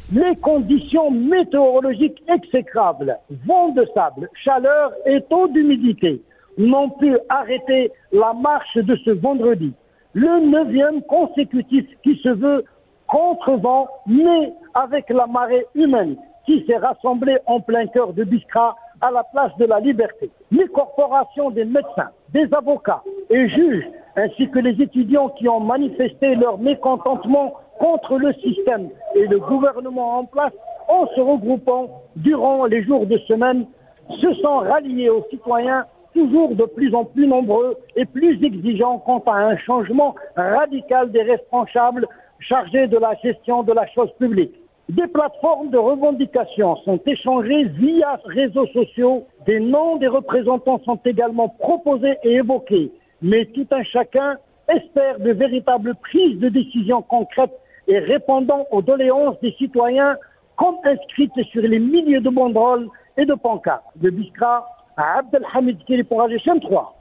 Les conditions météorologiques exécrables, vent de sable, chaleur et taux d'humidité, n'ont pu arrêter la marche de ce vendredi. Le 9e consécutif qui se veut contre vent, mais avec la marée humaine qui s'est rassemblée en plein cœur de Biskra à la place de la Liberté. Les corporations des médecins, des avocats et juges, ainsi que les étudiants qui ont manifesté leur mécontentement contre le système et le gouvernement en place, en se regroupant durant les jours de semaine, se sont ralliés aux citoyens toujours de plus en plus nombreux et plus exigeants quant à un changement radical des responsables chargés de la gestion de la chose publique. Des plateformes de revendication sont échangées via réseaux sociaux, des noms des représentants sont également proposés et évoqués, mais tout un chacun espère de véritables prises de décision concrètes et répondant aux doléances des citoyens comme inscrites sur les milliers de banderoles et de pancartes. De Biskra à Abdelhamid Kiri pour AGCM 3.